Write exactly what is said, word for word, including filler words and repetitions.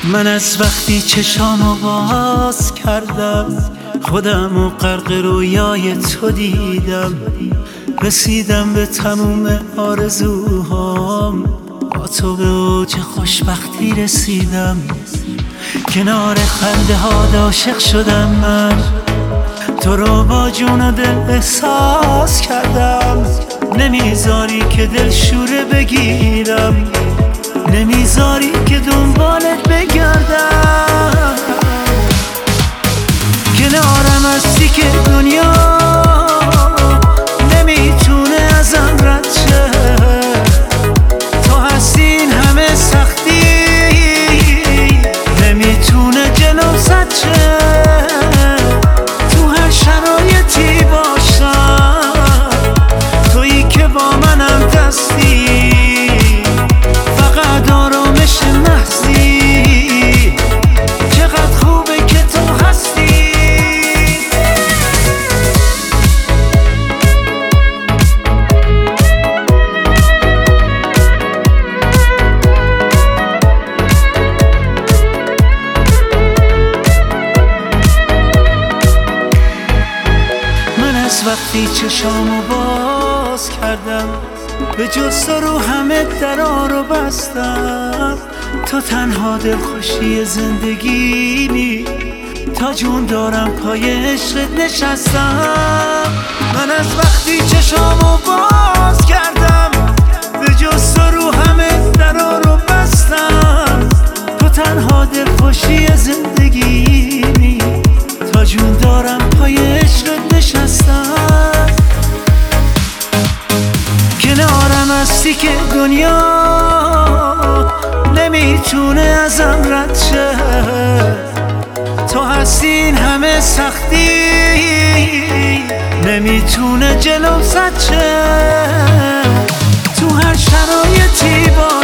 من از وقتی چشامو باز کردم خودم و غرق رویای تو دیدم، رسیدم به تموم آرزوهام، با تو به اوج خوشبختی رسیدم. کنار خنده ها عاشق شدم من، تو رو با جون و دل احساس کردم. نمیذاری که دل شوره بگیرم، نمیذاری که دنبالت بگردم. کنارم هستی که دنیا نمیتونه ازم رد شه، تو هستی این همه سختی نمیتونه جلوم زد شه. تو هر شرایطی باشم تویی که با منم دستی، فقط آرامش محضی. چقدر خوبه که تو هستی. از وقتی چشامو باز کردم به جز تو رو همه درا رو بستم. تو تنها دلخوشی زندگیمی، تا جون دارم پای عشقت نشستم. من از وقتی چشامو باز کردم به جز تو رو همه درا رو بستم. تو تنها دلخوشی زندگیمی، تا جون دارم پای عشقت نشستم. کنارم هستی که دنیا نمیتونه ازم رد شه، تو هستی این همه سختی نمیتونه جلوم زد شه. تو هر شرایطی با